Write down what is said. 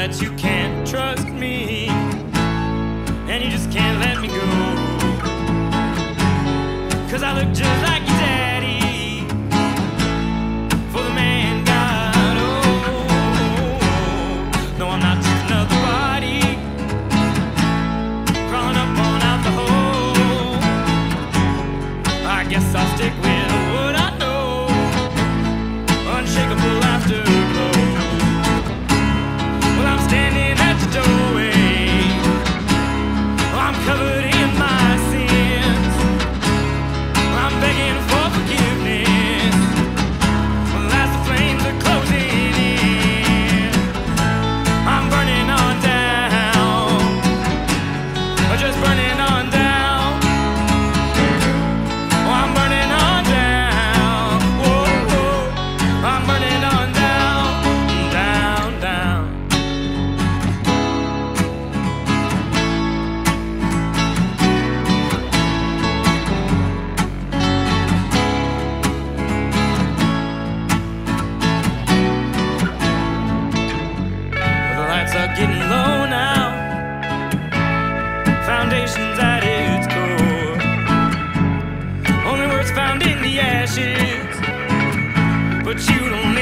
that you can't trust me, and you just can't let me go, 'cause I look just like your daddy, for the man God. Oh, no, I'm not just another body crawling up on out the hole. I guess I'll stick with what I know, unshakable afterglow. Well, I'm standing at the doorway, I'm covered in my sins, I'm begging for forgiveness, well, as the flames are closing in, I'm burning on down, just burning on down. Oh, I'm burning on down. Whoa, whoa. I'm burning on down, down, down. The lights are getting low now, foundation's at its core, only words found in the ashes, but you don't